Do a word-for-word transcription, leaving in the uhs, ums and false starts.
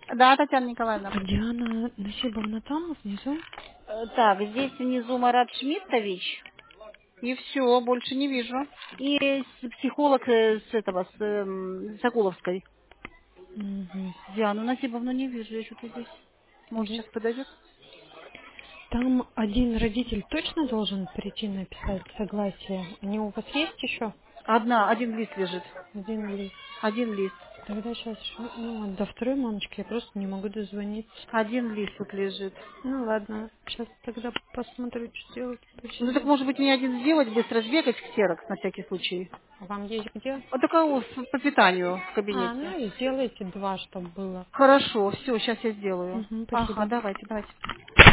Да, Татьяна Николаевна. А Диана Насибовна там, внизу? Э, Так, здесь внизу Марат Шмидтович. И все, больше не вижу. И с- психолог э, с этого, с эм, Соколовской. Мгм. Диану Насибовну не вижу, я что-то здесь. Может, Здесь. сейчас подойдет? Там один родитель точно должен прийти написать согласие. Они у вас есть еще? Одна, один лист лежит. Один лист. Один лист. Тогда сейчас, ну, до второй мамочки я просто не могу дозвониться. Один лист тут лежит. Ну ладно, сейчас тогда посмотрю, что делать. Ну так Посижу. может быть мне один сделать, быстро сбегать в ксерокс на всякий случай. А вам есть где? Вот такого по питанию в А, кабинете. ну и сделайте два, чтобы было. Хорошо, все, сейчас я сделаю. Угу, Ага, спасибо. давайте, давайте.